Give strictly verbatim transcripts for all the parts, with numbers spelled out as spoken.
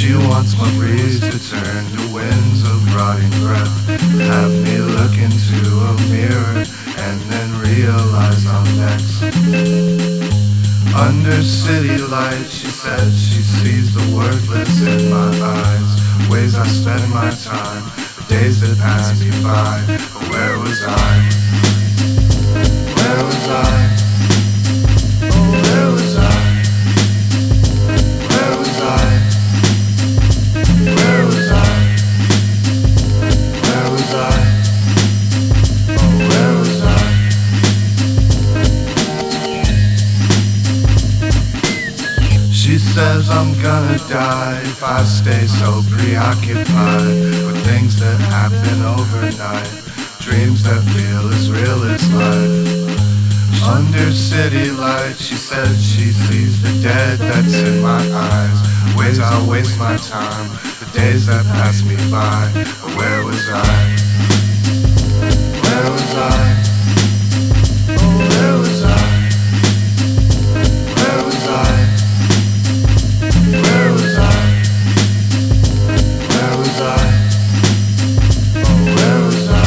She wants my breeze to turn to winds of rotting breath. Have me look into a mirror and then realize I'm next. Under city lights, she said she sees the worthless in my eyes. Ways I spend my time, days that pass me by. But where was I? Where was I? Oh, where was I? Where was I? Where was I? Where was I? Oh, where was I? She says I'm gonna die if I stay so preoccupied with things that happen overnight, dreams that feel as real as life. Under city lights, she said she sees the dead that's in my eyes. Ways I waste my time, the days that pass me by. But where was I? Where was I? Oh, where was I? Where was I? Where was I? Where was I? Oh, where was I?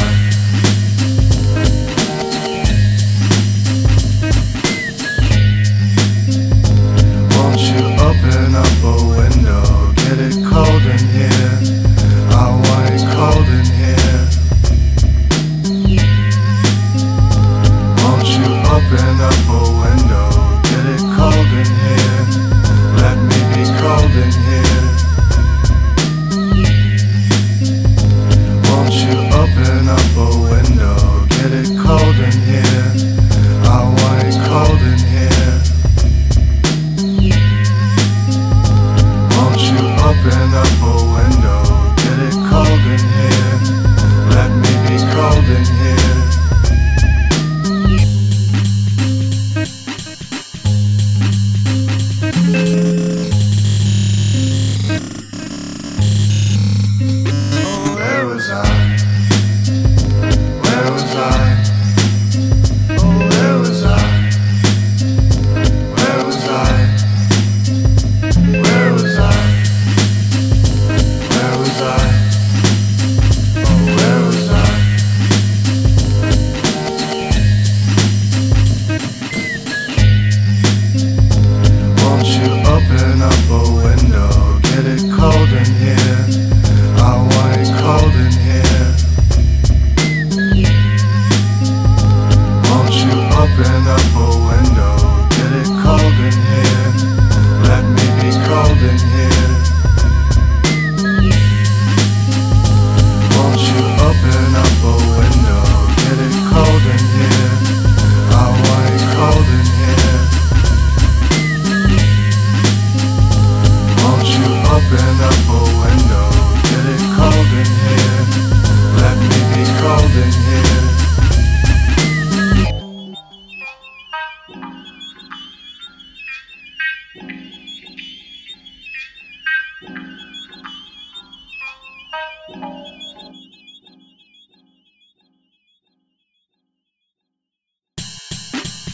Won't you open up a window? Get it cold in here. I want it cold in here. Won't you open up a window? Get it cold in here. Let me be cold in here. Won't you open up a window? Get it cold in here. I want it cold in here. Won't you open up a window? Get it cold in here. Let me be cold in here. Oh, where was I? Where was I? Oh, where was I? Where was I? Where was I? Where was I? Oh, where was I? Won't you open up a window? Get it cold in here. I want it cold in here. Won't you open up